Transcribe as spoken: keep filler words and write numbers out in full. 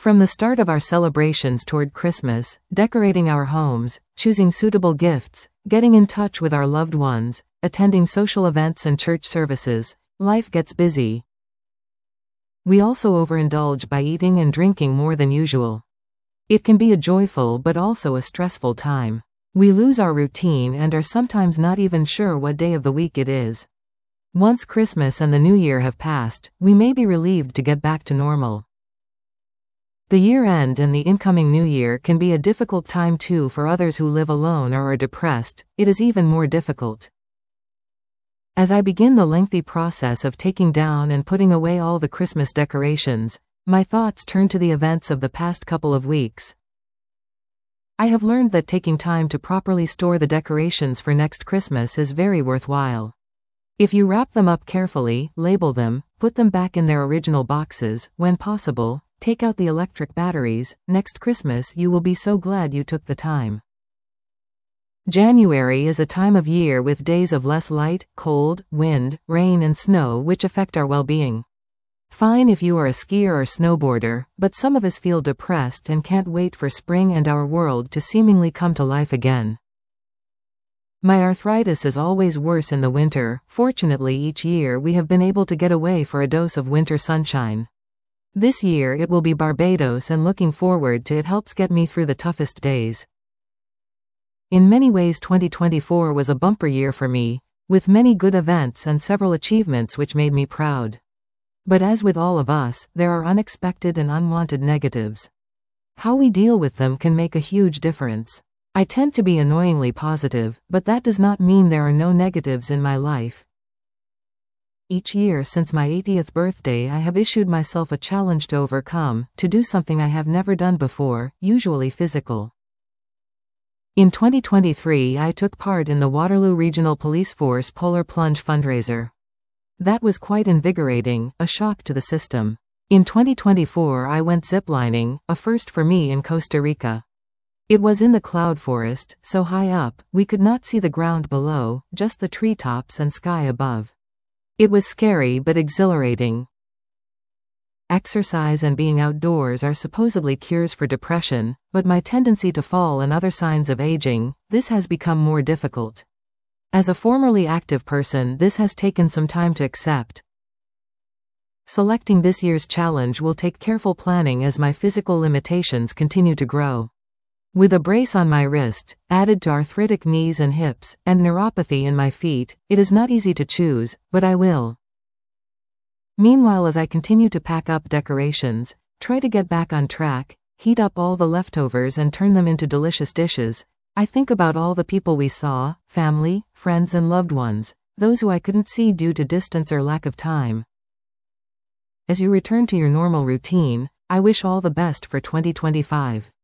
From the start of our celebrations toward Christmas, decorating our homes, choosing suitable gifts, getting in touch with our loved ones, attending social events and church services, life gets busy. We also overindulge by eating and drinking more than usual. It can be a joyful but also a stressful time. We lose our routine and are sometimes not even sure what day of the week it is. Once Christmas and the New Year have passed, we may be relieved to get back to normal. The year-end and the incoming New Year can be a difficult time too for others who live alone or are depressed. It is even more difficult. As I begin the lengthy process of taking down and putting away all the Christmas decorations, my thoughts turn to the events of the past couple of weeks. I have learned that taking time to properly store the decorations for next Christmas is very worthwhile. If you wrap them up carefully, label them, put them back in their original boxes, when possible, take out the electric batteries, next Christmas you will be so glad you took the time. January is a time of year with days of less light, cold, wind, rain and snow which affect our well-being. Fine if you are a skier or snowboarder, but some of us feel depressed and can't wait for spring and our world to seemingly come to life again. My arthritis is always worse in the winter. Fortunately, each year we have been able to get away for a dose of winter sunshine. This year it will be Barbados, and looking forward to it helps get me through the toughest days. In many ways twenty twenty-four was a bumper year for me, with many good events and several achievements which made me proud. But as with all of us, there are unexpected and unwanted negatives. How we deal with them can make a huge difference. I tend to be annoyingly positive, but that does not mean there are no negatives in my life. Each year since my eightieth birthday I have issued myself a challenge to overcome, to do something I have never done before, usually physical. In twenty twenty-three I took part in the Waterloo Regional Police Force Polar Plunge fundraiser. That was quite invigorating, a shock to the system. In twenty twenty-four I went ziplining, a first for me in Costa Rica. It was in the cloud forest, so high up, we could not see the ground below, just the treetops and sky above. It was scary but exhilarating. Exercise and being outdoors are supposedly cures for depression, but my tendency to fall and other signs of aging, this has become more difficult. As a formerly active person, this has taken some time to accept. Selecting this year's challenge will take careful planning as my physical limitations continue to grow. With a brace on my wrist, added to arthritic knees and hips, and neuropathy in my feet, it is not easy to choose, but I will. Meanwhile, as I continue to pack up decorations, try to get back on track, heat up all the leftovers and turn them into delicious dishes, I think about all the people we saw, family, friends and loved ones, those who I couldn't see due to distance or lack of time. As you return to your normal routine, I wish all the best for twenty twenty-five.